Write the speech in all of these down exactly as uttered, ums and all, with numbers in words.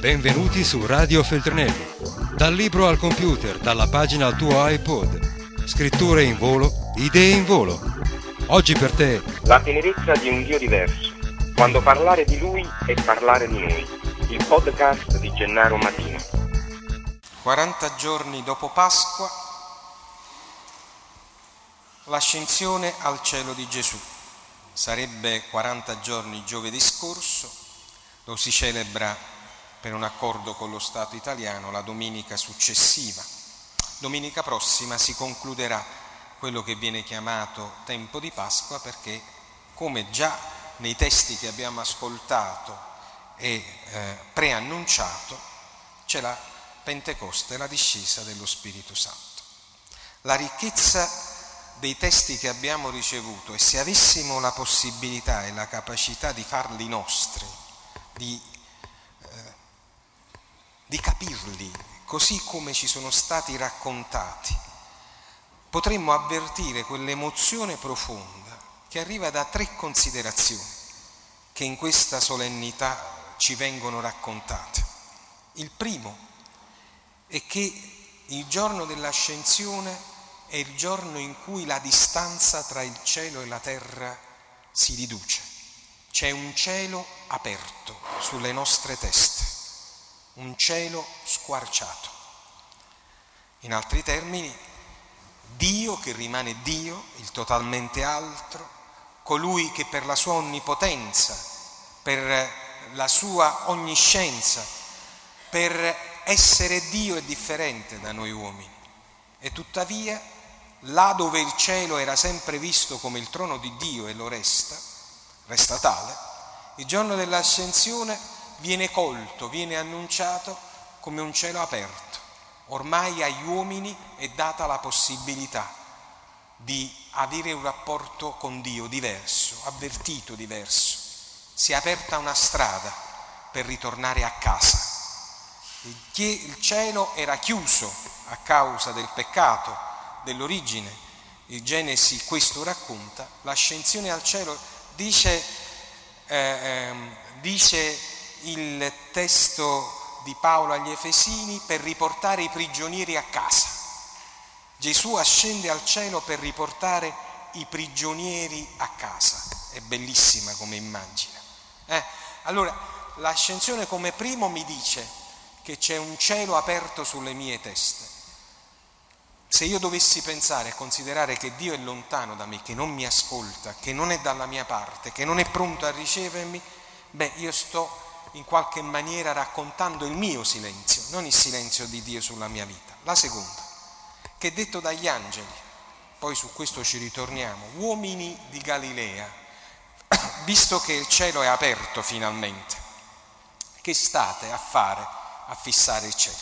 Benvenuti su Radio Feltrinelli. Dal libro al computer, dalla pagina al tuo iPod. Scritture in volo, idee in volo. Oggi per te la tenerezza di un Dio diverso. Quando parlare di Lui è parlare di noi. Il podcast di Gennaro Matino. quaranta giorni dopo Pasqua, l'ascensione al cielo di Gesù. Sarebbe quaranta giorni giovedì scorso, lo si celebra per un accordo con lo Stato italiano la domenica successiva. Domenica prossima si concluderà quello che viene chiamato tempo di Pasqua, perché, come già nei testi che abbiamo ascoltato e eh, preannunciato, c'è la Pentecoste, la discesa dello Spirito Santo. La ricchezza dei testi che abbiamo ricevuto, e se avessimo la possibilità e la capacità di farli nostri, di di capirli così come ci sono stati raccontati, potremmo avvertire quell'emozione profonda che arriva da tre considerazioni che in questa solennità ci vengono raccontate. Il primo è che il giorno dell'ascensione è il giorno in cui la distanza tra il cielo e la terra si riduce. C'è un cielo aperto sulle nostre teste, un cielo squarciato. In altri termini, Dio che rimane Dio, il totalmente altro, colui che per la sua onnipotenza, per la sua onniscienza, per essere Dio è differente da noi uomini. E tuttavia, là dove il cielo era sempre visto come il trono di Dio e lo resta, resta tale, il giorno dell'ascensione viene colto, viene annunciato come un cielo aperto. Ormai agli uomini è data la possibilità di avere un rapporto con Dio diverso, avvertito diverso. Si è aperta una strada per ritornare a casa. Il cielo era chiuso a causa del peccato, dell'origine. Il Genesi questo racconta. L'ascensione al cielo dice, eh, eh, dice il testo di Paolo agli Efesini, per riportare i prigionieri a casa. Gesù ascende al cielo per riportare i prigionieri a casa. È bellissima come immagine. Eh? Allora, l'ascensione come primo mi dice che c'è un cielo aperto sulle mie teste. Se io dovessi pensare e considerare che Dio è lontano da me, che non mi ascolta, che non è dalla mia parte, che non è pronto a ricevermi, beh, io sto in qualche maniera raccontando il mio silenzio, non il silenzio di Dio sulla mia vita. La seconda, che è detto dagli angeli, poi su questo ci ritorniamo: uomini di Galilea, visto che il cielo è aperto finalmente, che state a fare a fissare il cielo?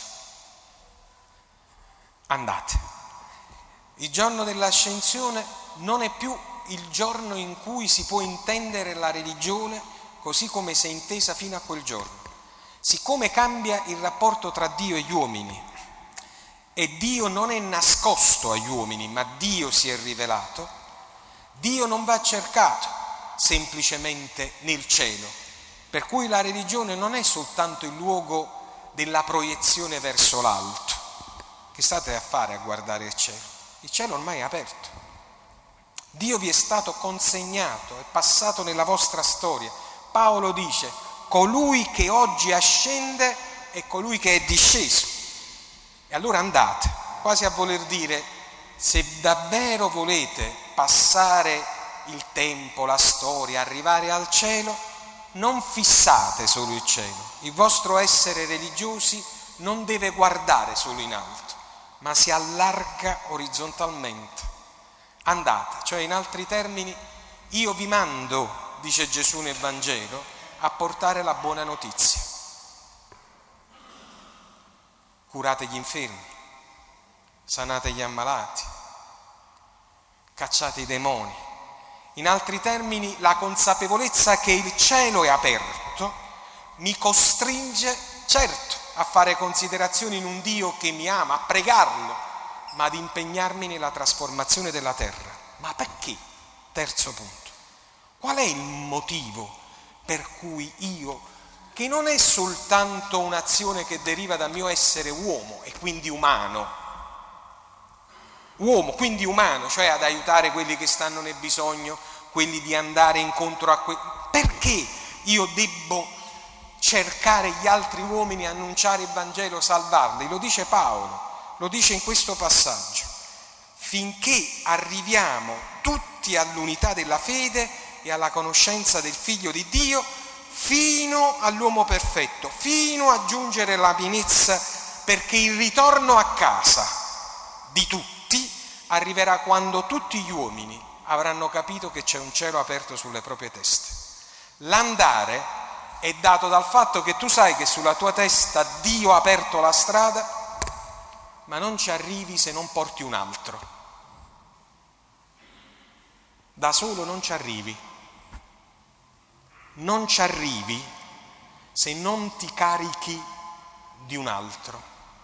Andate. Il giorno dell'ascensione non è più il giorno in cui si può intendere la religione così come si è intesa fino a quel giorno. Siccome cambia il rapporto tra Dio e gli uomini, e Dio non è nascosto agli uomini, ma Dio si è rivelato, Dio non va cercato semplicemente nel cielo, per cui la religione non è soltanto il luogo della proiezione verso l'alto. Che state a fare a guardare il cielo? Il cielo ormai è aperto. Dio vi è stato consegnato, è passato nella vostra storia. Paolo dice: colui che oggi ascende è colui che è disceso. E allora andate, quasi a voler dire: se davvero volete passare il tempo, la storia, arrivare al cielo, non fissate solo il cielo. Il vostro essere religiosi non deve guardare solo in alto, ma si allarga orizzontalmente. Andate, cioè in altri termini, io vi mando, dice Gesù nel Vangelo, a portare la buona notizia. Curate gli infermi, sanate gli ammalati, cacciate i demoni. In altri termini, la consapevolezza che il cielo è aperto mi costringe, certo, a fare considerazioni in un Dio che mi ama, a pregarlo, ma ad impegnarmi nella trasformazione della terra. Ma perché? Terzo punto. Qual è il motivo per cui io che non è soltanto un'azione che deriva dal mio essere uomo e quindi umano, uomo, quindi umano, cioè ad aiutare quelli che stanno nel bisogno, quelli di andare incontro a quelli. Perché io debbo cercare gli altri uomini, annunciare il Vangelo, salvarli? Lo dice Paolo, lo dice in questo passaggio. Finché arriviamo tutti all'unità della fede e alla conoscenza del Figlio di Dio, fino all'uomo perfetto, fino a giungere alla pienezza, perché il ritorno a casa di tutti arriverà quando tutti gli uomini avranno capito che c'è un cielo aperto sulle proprie teste. L'andare è dato dal fatto che tu sai che sulla tua testa Dio ha aperto la strada, ma non ci arrivi se non porti un altro. Da solo non ci arrivi. Non ci arrivi se non ti carichi di un altro.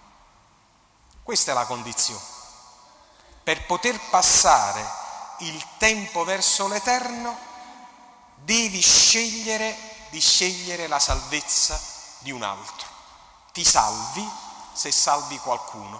Questa è la condizione. Per poter passare il tempo verso l'Eterno, devi scegliere di scegliere la salvezza di un altro. Ti salvi se salvi qualcuno.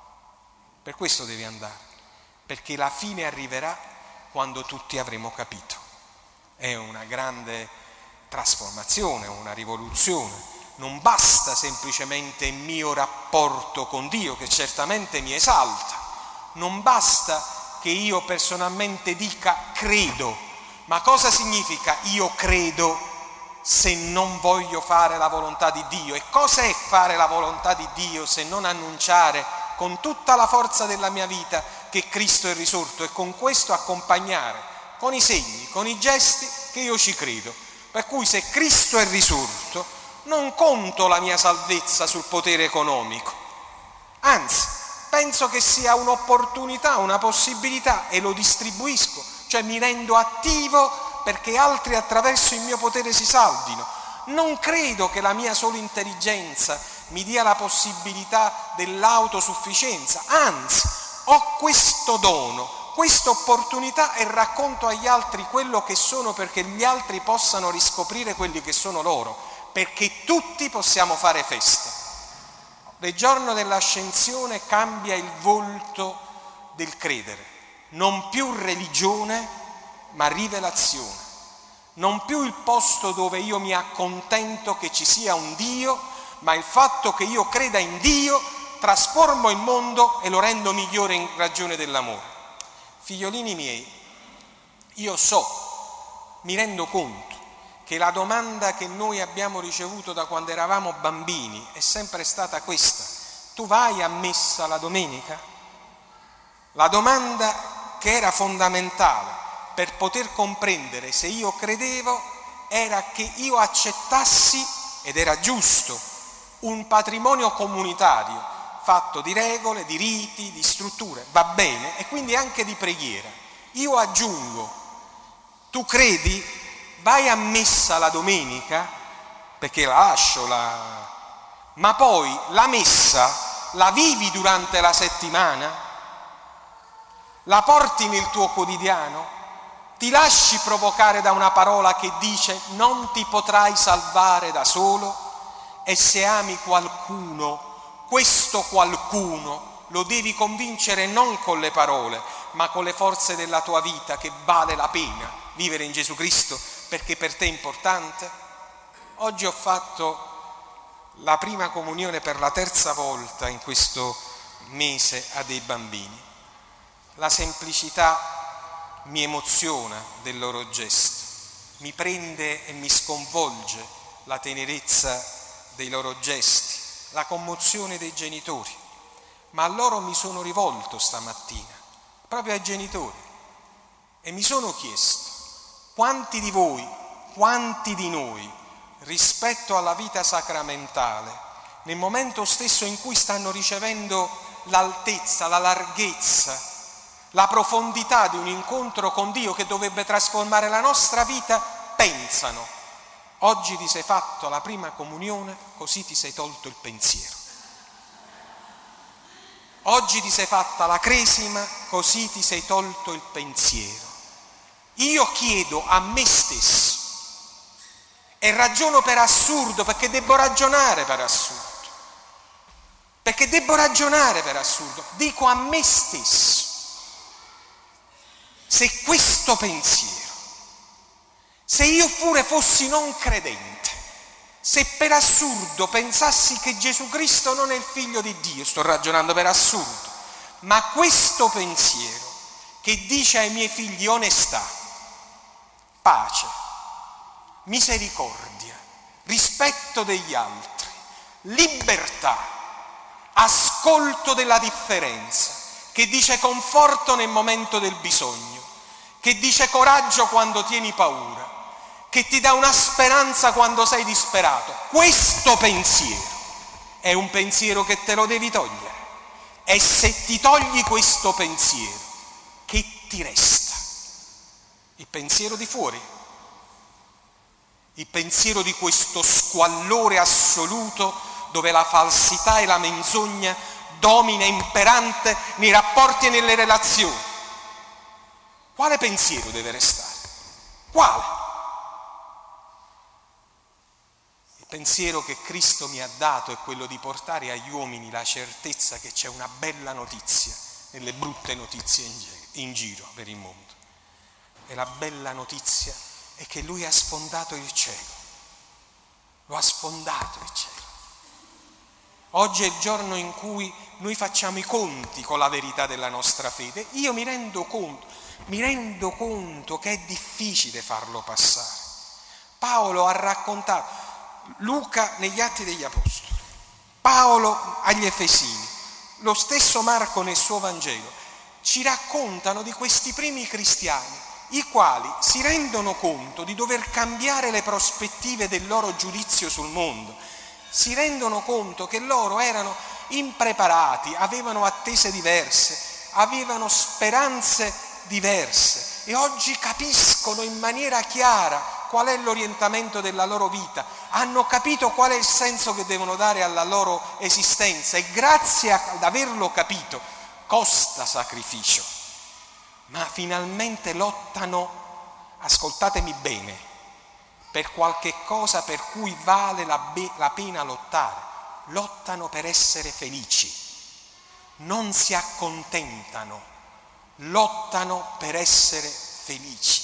Per questo devi andare, perché la fine arriverà quando tutti avremo capito. È una grande trasformazione, una rivoluzione. Non basta semplicemente il mio rapporto con Dio, che certamente mi esalta. Non basta che io personalmente dica credo. Ma cosa significa io credo se non voglio fare la volontà di Dio? E cosa è fare la volontà di Dio se non annunciare con tutta la forza della mia vita che Cristo è risorto e con questo accompagnare con i segni, con i gesti che io ci credo? Per cui se Cristo è risorto non conto la mia salvezza sul potere economico, anzi penso che sia un'opportunità, una possibilità e lo distribuisco, cioè mi rendo attivo perché altri attraverso il mio potere si salvino. Non credo che la mia sola intelligenza mi dia la possibilità dell'autosufficienza, anzi ho questo dono, questa opportunità e racconto agli altri quello che sono perché gli altri possano riscoprire quelli che sono loro, perché tutti possiamo fare festa. Il giorno dell'ascensione cambia il volto del credere, non più religione ma rivelazione, non più il posto dove io mi accontento che ci sia un Dio, ma il fatto che io creda in Dio trasformo il mondo e lo rendo migliore in ragione dell'amore. Figliolini miei, io so, mi rendo conto che la domanda che noi abbiamo ricevuto da quando eravamo bambini è sempre stata questa: tu vai a messa la domenica? La domanda che era fondamentale per poter comprendere se io credevo era che io accettassi, ed era giusto, un patrimonio comunitario fatto di regole, di riti, di strutture, va bene, e quindi anche di preghiera. Io aggiungo, tu credi? Vai a messa la domenica, perché la lascio, la... ma poi la messa la vivi durante la settimana? La porti nel tuo quotidiano? Ti lasci provocare da una parola che dice non ti potrai salvare da solo? E se ami qualcuno, questo qualcuno lo devi convincere non con le parole, ma con le forze della tua vita, che vale la pena vivere in Gesù Cristo perché per te è importante. Oggi ho fatto la prima comunione per la terza volta in questo mese a dei bambini. La semplicità mi emoziona del loro gesto, mi prende e mi sconvolge la tenerezza dei loro gesti, la commozione dei genitori, ma a loro mi sono rivolto stamattina, proprio ai genitori, e mi sono chiesto quanti di voi, quanti di noi, rispetto alla vita sacramentale, nel momento stesso in cui stanno ricevendo l'altezza, la larghezza, la profondità di un incontro con Dio che dovrebbe trasformare la nostra vita, pensano: oggi ti sei fatto la prima comunione, così ti sei tolto il pensiero. Oggi ti sei fatta la cresima, così ti sei tolto il pensiero. Io chiedo a me stesso E ragiono per assurdo perché devo ragionare per assurdo. Perché devo ragionare per assurdo. Dico a me stesso, se questo pensiero, se io pure fossi non credente, se per assurdo pensassi che Gesù Cristo non è il figlio di Dio, sto ragionando per assurdo, ma questo pensiero che dice ai miei figli onestà, pace, misericordia, rispetto degli altri, libertà, ascolto della differenza, che dice conforto nel momento del bisogno, che dice coraggio quando tieni paura, che ti dà una speranza quando sei disperato. Questo pensiero è un pensiero che te lo devi togliere. E se ti togli questo pensiero, che ti resta? Il pensiero di fuori, il pensiero di questo squallore assoluto dove la falsità e la menzogna domina imperante nei rapporti e nelle relazioni. Quale pensiero deve restare? Quale? Il pensiero che Cristo mi ha dato è quello di portare agli uomini la certezza che c'è una bella notizia nelle brutte notizie in, gi- in giro per il mondo. E la bella notizia è che Lui ha sfondato il cielo. Lo ha sfondato il cielo. Oggi è il giorno in cui noi facciamo i conti con la verità della nostra fede. Io mi rendo conto, mi rendo conto che è difficile farlo passare. Paolo ha raccontato, Luca negli Atti degli Apostoli, Paolo agli Efesini, lo stesso Marco nel suo Vangelo, ci raccontano di questi primi cristiani, i quali si rendono conto di dover cambiare le prospettive del loro giudizio sul mondo. Si rendono conto che loro erano impreparati, avevano attese diverse, avevano speranze diverse e oggi capiscono in maniera chiara qual è l'orientamento della loro vita, hanno capito qual è il senso che devono dare alla loro esistenza e grazie ad averlo capito costa sacrificio, ma finalmente lottano, ascoltatemi bene, per qualche cosa per cui vale la, be- la pena lottare, lottano per essere felici, non si accontentano, lottano per essere felici.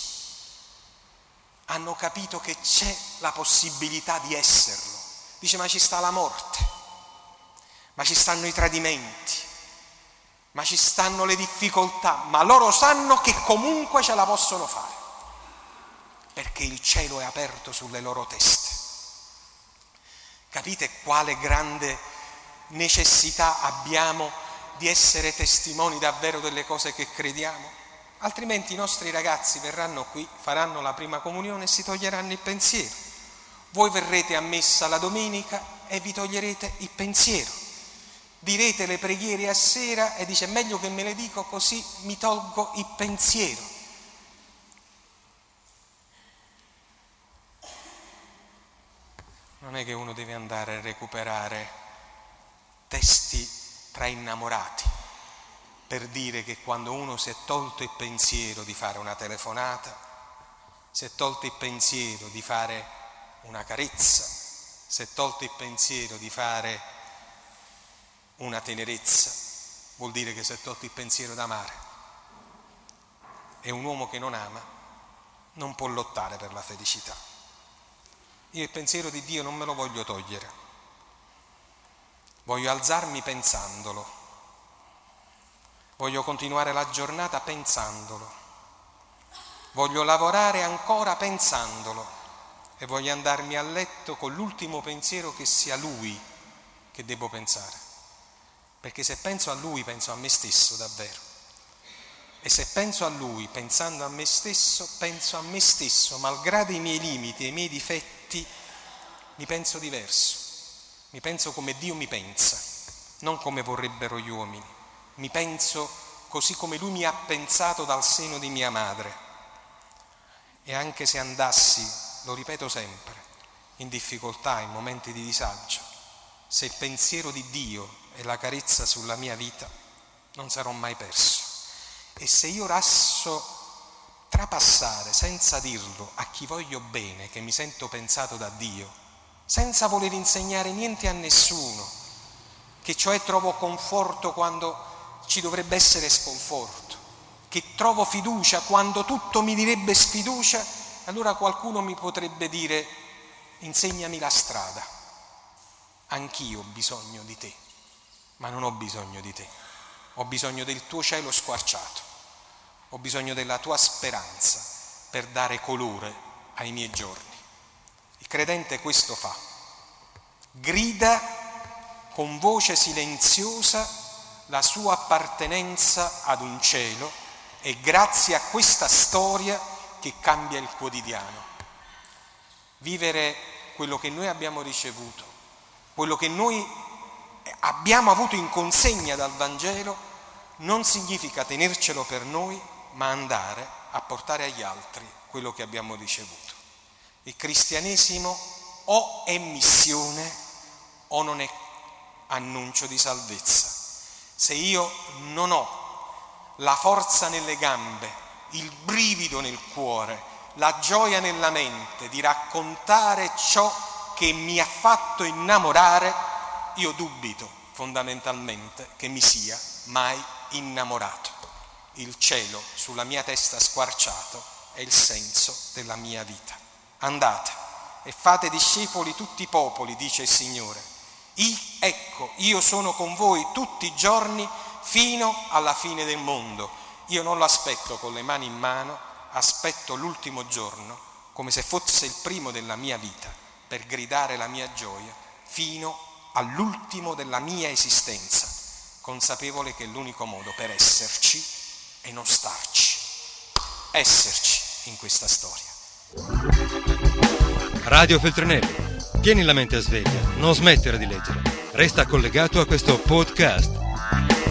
Hanno capito che c'è la possibilità di esserlo. Dice, ma ci sta la morte, ma ci stanno i tradimenti, ma ci stanno le difficoltà, ma loro sanno che comunque ce la possono fare. Perché il cielo è aperto sulle loro teste. Capite quale grande necessità abbiamo di essere testimoni davvero delle cose che crediamo? Altrimenti i nostri ragazzi verranno qui, faranno la prima comunione e si toglieranno il pensiero. Voi verrete a messa la domenica e vi toglierete il pensiero. Direte le preghiere a sera e dice meglio che me le dico così mi tolgo il pensiero. Non è che uno deve andare a recuperare testi tra innamorati per dire che quando uno si è tolto il pensiero di fare una telefonata, si è tolto il pensiero di fare una carezza, si è tolto il pensiero di fare una tenerezza, vuol dire che si è tolto il pensiero d'amare. E un uomo che non ama non può lottare per la felicità. Io il pensiero di Dio non me lo voglio togliere, voglio alzarmi pensandolo, voglio continuare la giornata pensandolo, voglio lavorare ancora pensandolo e voglio andarmi a letto con l'ultimo pensiero che sia Lui che devo pensare, perché se penso a Lui penso a me stesso davvero. E se penso a Lui, pensando a me stesso, penso a me stesso, malgrado i miei limiti e i miei difetti, mi penso diverso. Mi penso come Dio mi pensa, non come vorrebbero gli uomini. Mi penso così come Lui mi ha pensato dal seno di mia madre. E anche se andassi, lo ripeto sempre, in difficoltà, in momenti di disagio, se il pensiero di Dio è la carezza sulla mia vita, non sarò mai perso. E se io rasso trapassare senza dirlo a chi voglio bene, che mi sento pensato da Dio, senza voler insegnare niente a nessuno, che cioè trovo conforto quando ci dovrebbe essere sconforto, che trovo fiducia quando tutto mi direbbe sfiducia, allora qualcuno mi potrebbe dire: insegnami la strada, anch'io ho bisogno di te, ma non ho bisogno di te, ho bisogno del tuo cielo squarciato. Ho bisogno della tua speranza per dare colore ai miei giorni. Il credente questo fa. Grida con voce silenziosa la sua appartenenza ad un cielo e grazie a questa storia che cambia il quotidiano. Vivere quello che noi abbiamo ricevuto, quello che noi abbiamo avuto in consegna dal Vangelo, non significa tenercelo per noi, ma andare a portare agli altri quello che abbiamo ricevuto. Il cristianesimo o è missione o non è annuncio di salvezza. Se io non ho la forza nelle gambe, il brivido nel cuore, la gioia nella mente di raccontare ciò che mi ha fatto innamorare, io dubito fondamentalmente che mi sia mai innamorato. Il cielo sulla mia testa squarciato è il senso della mia vita. Andate e fate discepoli tutti i popoli, dice il Signore. I, ecco, io sono con voi tutti i giorni fino alla fine del mondo. Io non l'aspetto con le mani in mano, aspetto l'ultimo giorno come se fosse il primo della mia vita, per gridare la mia gioia fino all'ultimo della mia esistenza, consapevole che è l'unico modo per esserci e non starci, esserci in questa storia. Radio Feltrinelli, tieni la mente sveglia, non smettere di leggere, resta collegato a questo podcast.